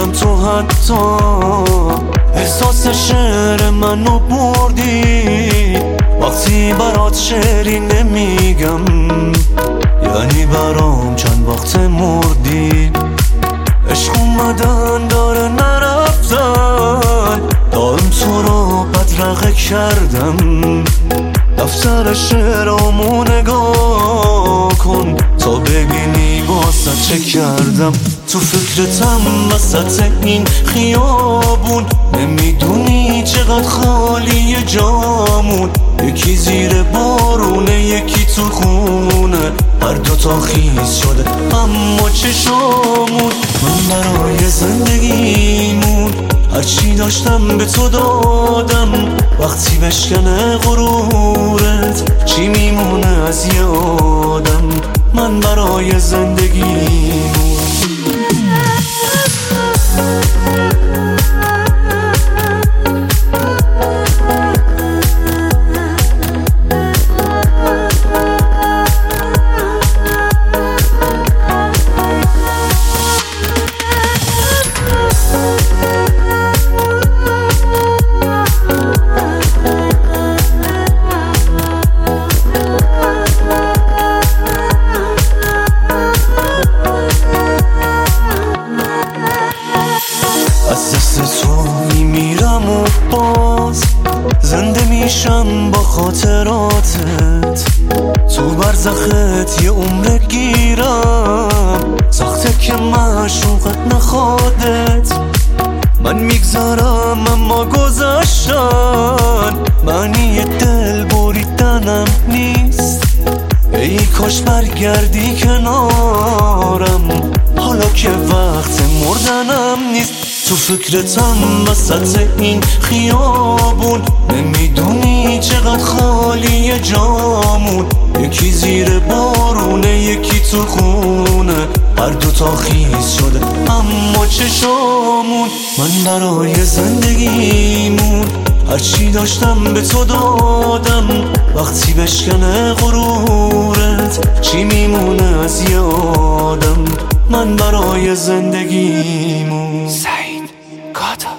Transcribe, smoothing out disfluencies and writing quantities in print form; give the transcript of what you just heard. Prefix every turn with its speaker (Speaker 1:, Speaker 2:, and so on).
Speaker 1: ندیدم تو حتی احساس شعر منو بردی وقتی برات شعری نمیگم یعنی برام چند وقت مردی عشق اومدن داره نرفتن دائم تو رو بدرقه کردم دفتر شعرامو نگاه کن تا ببینی واسه چه کردم تو فکرتم وسط این خیابون نمیدونی چقدر خالی جامون یکی زیر بارونه یکی تو خونه هر دوتا خیز شده اما چشامون من برای زندگیمون هرچی داشتم به تو دادم وقتی بشکنه غرورت چی میمونه از یه آدم من برای زندگیمون از دست توی میرم و باز زنده میشم با خاطراتت تو برزخت یه عمر گیرم سخته که معشوقت نخوادت من میگذارم اما گذشتن معنی دل بریدنم نیست ای کاش برگردی کنارم حالا که وقت مردنم نیست تو فکرتم وسط این خیابون نمیدونی چقدر خالی جامون یکی زیر بارونه یکی تو خونه هر دوتا خیز شده اما چشامون من برای زندگیمون هرچی داشتم به تو دادم وقتی بشکنه غرورت چی میمونه از یه آدم من برای زندگیمون
Speaker 2: سعید گاتا